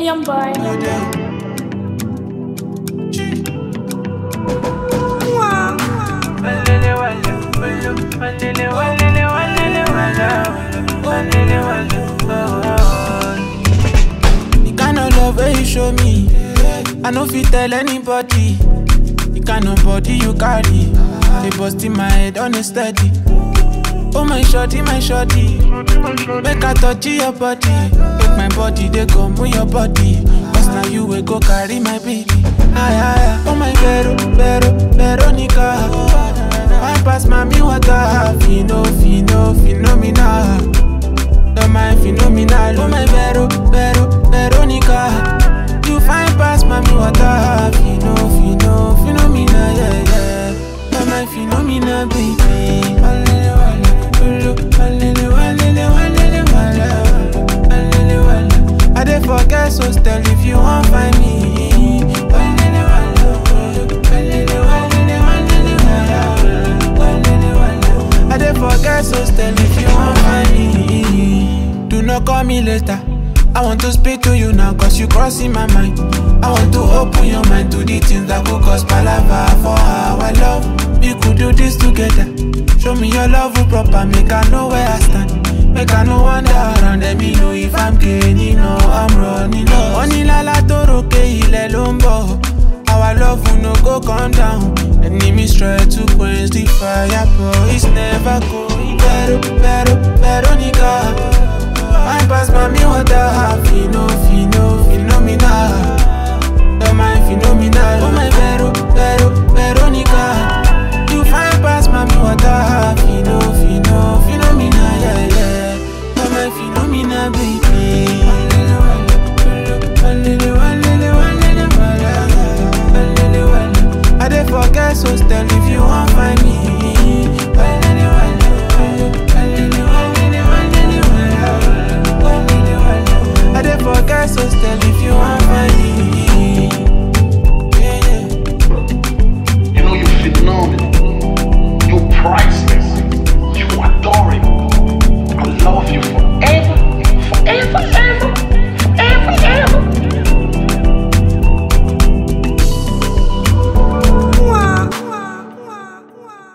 William Boy. The kind of love where you show me, I no fit tell anybody. The kind of body you carry, they bust in my head on a steady. Oh my shorty, make I touch your body. Make my body, they come with your body. Cause now you will go carry my baby. Oh my Veronica. I pass mommy water. Phenomena. Oh my phenomenal. Oh my Veronica. You find pass mommy water. Phenomena, yeah. Oh my phenomena, baby. I dey forget so still if you won't find me. I dey forget so still if you won't find me. Do not call me later. I want to speak to you now cause you crossing my mind. I want to open your mind to the things that could cause palava for our love. We could do this together. Show me your love will proper, make I know where I stand. Make I no wander around, let me know if I'm gaining or I'm running low. Oni lala toroke ile lombo. Our love will no go come down. Enemies try to quench the fire, but it's never going. Veronica. I pass mommy water, phenomena. Oh my phenomenal, oh my Veronica. You find pass mommy water, phenomena, yeah. Oh my phenomena, baby. I dey forget so still if you won't find me. I dey forget so still if you won't find me.